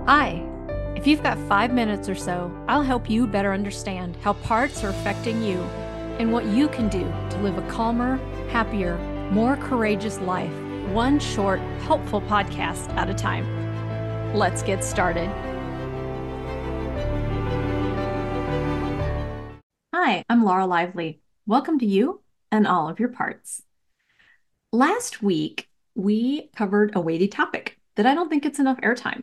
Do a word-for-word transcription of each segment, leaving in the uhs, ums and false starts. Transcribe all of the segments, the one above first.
Hi. If you've got five minutes or so, I'll help you better understand how parts are affecting you and what you can do to live a calmer, happier, more courageous life, one short, helpful podcast at a time. Let's get started. Hi, I'm Laura Lively. Welcome to you and all of your parts. Last week, we covered a weighty topic that I don't think gets enough airtime: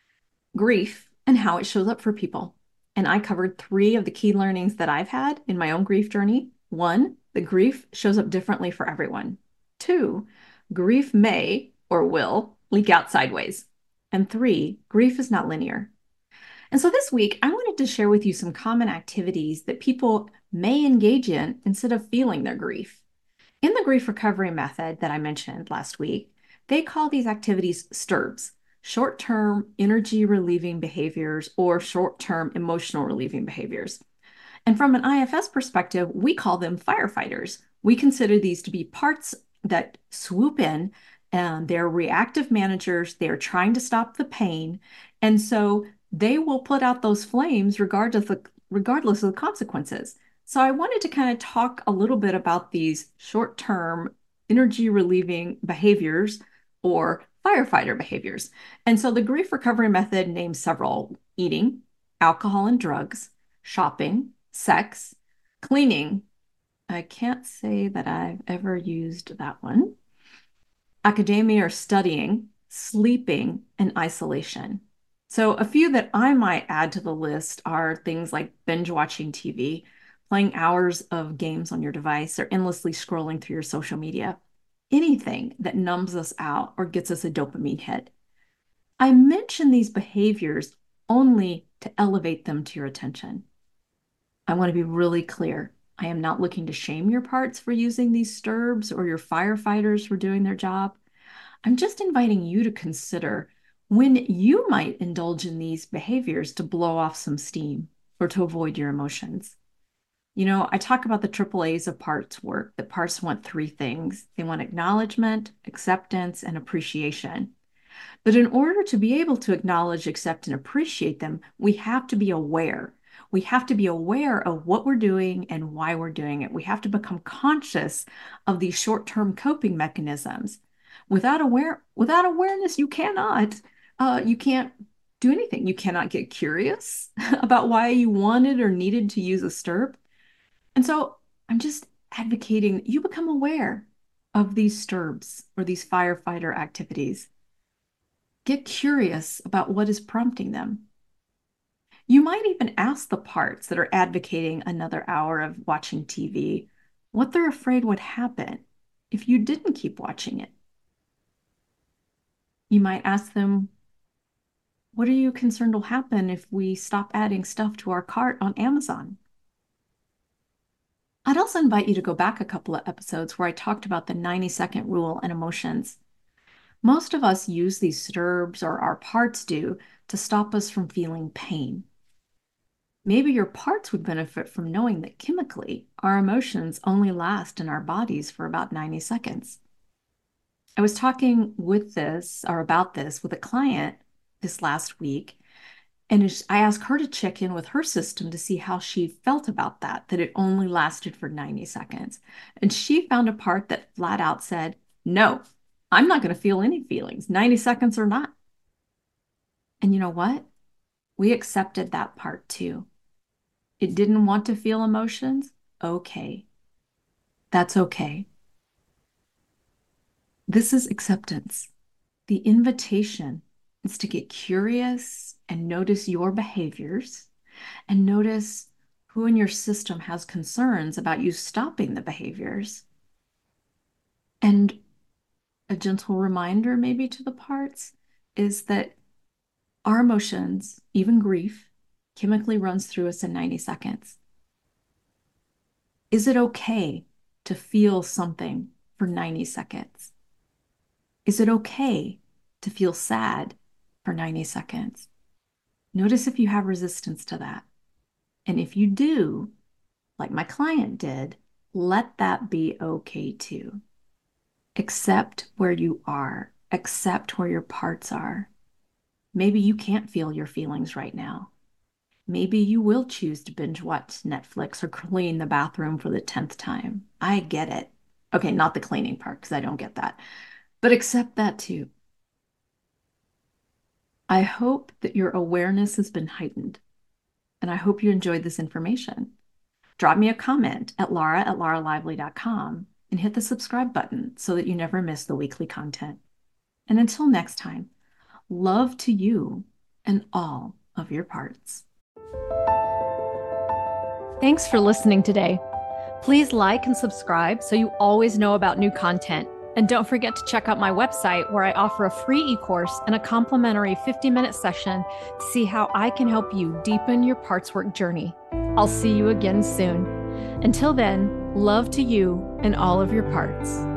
grief and how it shows up for people. And I covered three of the key learnings that I've had in my own grief journey. One, the grief shows up differently for everyone. Two, grief may or will leak out sideways. And three, grief is not linear. And so this week, I wanted to share with you some common activities that people may engage in instead of feeling their grief. In the grief recovery method that I mentioned last week, they call these activities STIRBs, short-term energy relieving behaviors or short-term emotional relieving behaviors. And from an I F S perspective, we call them firefighters. We consider these to be parts that swoop in, and they're reactive managers. They're trying to stop the pain. And so they will put out those flames regardless of, regardless of the consequences. So I wanted to kind of talk a little bit about these short-term energy relieving behaviors or firefighter behaviors. And so the grief recovery method names several: eating, alcohol and drugs, shopping, sex, cleaning. I can't say that I've ever used that one. Academia or studying, sleeping, and isolation. So a few that I might add to the list are things like binge watching T V, playing hours of games on your device, or endlessly scrolling through your social media. Anything that numbs us out or gets us a dopamine hit. I mention these behaviors only to elevate them to your attention. I want to be really clear. I am not looking to shame your parts for using these STIRBs or your firefighters for doing their job. I'm just inviting you to consider when you might indulge in these behaviors to blow off some steam or to avoid your emotions. You know, I talk about the triple A's of parts work, that parts want three things. They want acknowledgement, acceptance, and appreciation. But in order to be able to acknowledge, accept, and appreciate them, we have to be aware. We have to be aware of what we're doing and why we're doing it. We have to become conscious of these short-term coping mechanisms. Without aware, without awareness, you cannot, uh, you can't do anything. You cannot get curious about why you wanted or needed to use a STIRB. And so I'm just advocating you become aware of these STIRBs or these firefighter activities. Get curious about what is prompting them. You might even ask the parts that are advocating another hour of watching T V what they're afraid would happen if you didn't keep watching it. You might ask them, what are you concerned will happen if we stop adding stuff to our cart on Amazon? I'd also invite you to go back a couple of episodes where I talked about the ninety second rule and emotions. Most of us use these STIRBs, or our parts do, to stop us from feeling pain. Maybe your parts would benefit from knowing that chemically, our emotions only last in our bodies for about ninety seconds. I was talking with this or about this with a client this last week, and I asked her to check in with her system to see how she felt about that, that it only lasted for ninety seconds. And she found a part that flat out said, no, I'm not going to feel any feelings, ninety seconds or not. And you know what? We accepted that part too. It didn't want to feel emotions? Okay. That's okay. This is acceptance. The invitation is to get curious and notice your behaviors and notice who in your system has concerns about you stopping the behaviors. And a gentle reminder, maybe to the parts, is that our emotions, even grief, chemically runs through us in ninety seconds. Is it okay to feel something for ninety seconds? Is it okay to feel sad for ninety seconds? Notice if you have resistance to that. And if you do, like my client did, let that be okay too. Accept where you are. Accept where your parts are. Maybe you can't feel your feelings right now. Maybe you will choose to binge watch Netflix or clean the bathroom for the tenth time. I get it. Okay, not the cleaning part, because I don't get that. But accept that too. I hope that your awareness has been heightened, and I hope you enjoyed this information. Drop me a comment at Laura at laura lively dot com and hit the subscribe button so that you never miss the weekly content. And until next time, love to you and all of your parts. Thanks for listening today. Please like and subscribe so you always know about new content. And don't forget to check out my website where I offer a free e-course and a complimentary fifty minute session to see how I can help you deepen your parts work journey. I'll see you again soon. Until then, love to you and all of your parts.